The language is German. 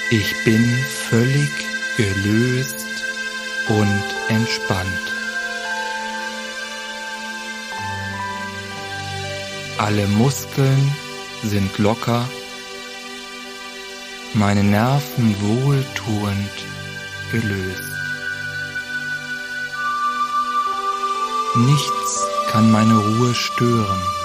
Ich bin völlig gelöst und entspannt. Alle Muskeln sind locker, meine Nerven wohltuend gelöst. Nichts kann meine Ruhe stören.